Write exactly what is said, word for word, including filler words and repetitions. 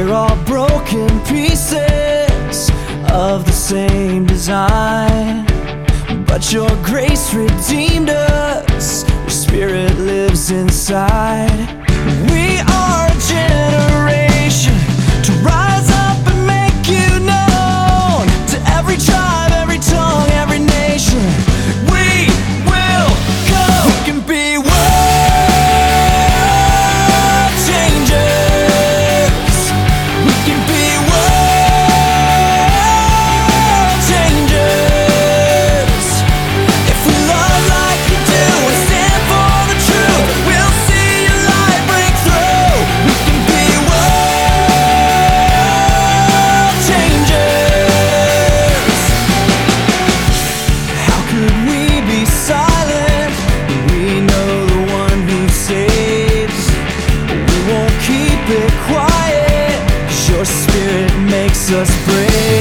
We're all broken pieces of the same design, but your grace redeemed us. Your spirit lives inside. We are a generation to rise up and make you known to every tribe, every tongue, every nation. We will go. We can be world changers. We can be world changers. If we love like you do and stand for the truth, we'll see your light break through. We can be world changers. How could we be silent when we know the one who saves? We won't keep it quiet, 'cause your spirit makes us brave.